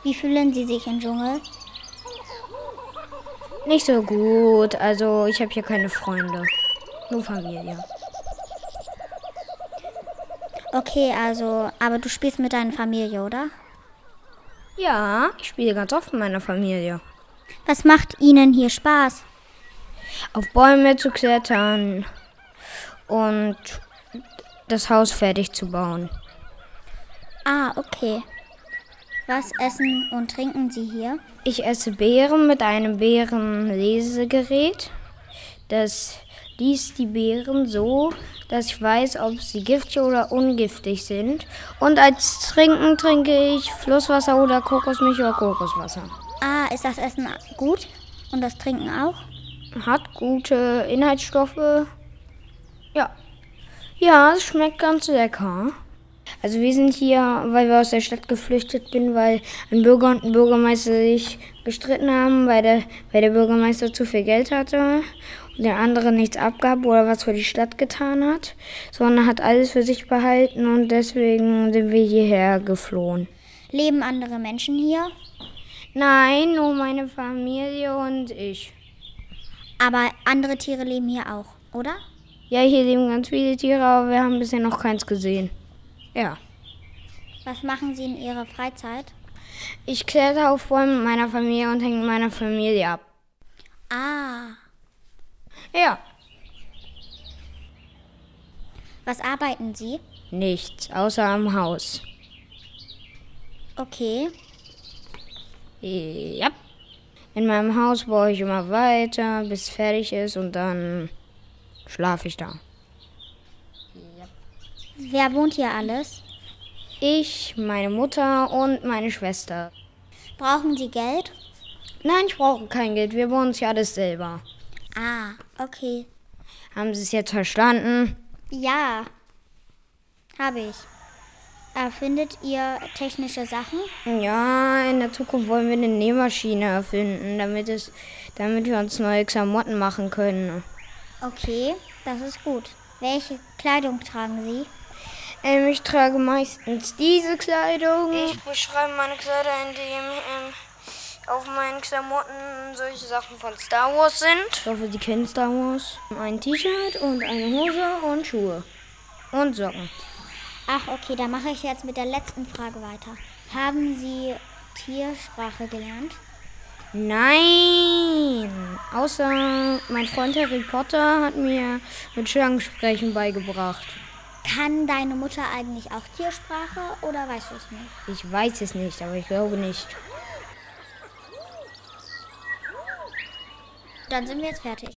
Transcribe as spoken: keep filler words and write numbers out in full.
Wie fühlen Sie sich im Dschungel? Nicht so gut, also ich habe hier keine Freunde, nur Familie. Okay, also, aber du spielst mit deiner Familie, oder? Ja, ich spiele ganz oft mit meiner Familie. Was macht Ihnen hier Spaß? Auf Bäume zu klettern und das Haus fertig zu bauen. Ah, okay. Was essen und trinken Sie hier? Ich esse Beeren mit einem Beerenlesegerät. Das liest die Beeren so, dass ich weiß, ob sie giftig oder ungiftig sind. Und als Trinken trinke ich Flusswasser oder Kokosmilch oder Kokoswasser. Ah, ist das Essen gut? Und das Trinken auch? Hat gute Inhaltsstoffe. Ja. Ja, es schmeckt ganz lecker. Also wir sind hier, weil wir aus der Stadt geflüchtet sind, weil ein Bürger und ein Bürgermeister sich gestritten haben, weil der, weil der Bürgermeister zu viel Geld hatte und der andere nichts abgab oder was für die Stadt getan hat, sondern hat alles für sich behalten und deswegen sind wir hierher geflohen. Leben andere Menschen hier? Nein, nur meine Familie und ich. Aber andere Tiere leben hier auch, oder? Ja, hier leben ganz viele Tiere, aber wir haben bisher noch keins gesehen. Ja. Was machen Sie in Ihrer Freizeit? Ich kletter auf Bäume mit meiner Familie und hänge mit meiner Familie ab. Ah. Ja. Was arbeiten Sie? Nichts, außer am Haus. Okay. Ja. In meinem Haus baue ich immer weiter, bis es fertig ist und dann schlafe ich da. Wer wohnt hier alles? Ich, meine Mutter und meine Schwester. Brauchen Sie Geld? Nein, ich brauche kein Geld. Wir bauen uns ja alles selber. Ah, okay. Haben Sie es jetzt verstanden? Ja, habe ich. Erfindet ihr technische Sachen? Ja, in der Zukunft wollen wir eine Nähmaschine erfinden, damit, es, damit wir uns neue Klamotten machen können. Okay, das ist gut. Welche Kleidung tragen Sie? Ähm, ich trage meistens diese Kleidung. Ich beschreibe meine Kleider, indem ähm, auf meinen Klamotten solche Sachen von Star Wars sind. Ich hoffe, Sie kennen Star Wars. Ein T-Shirt und eine Hose und Schuhe. Und Socken. Ach, okay, dann mache ich jetzt mit der letzten Frage weiter. Haben Sie Tiersprache gelernt? Nein! Außer mein Freund Harry Potter hat mir mit Schlangensprechen beigebracht. Kann deine Mutter eigentlich auch Tiersprache oder weißt du es nicht? Ich weiß es nicht, aber ich glaube nicht. Dann sind wir jetzt fertig.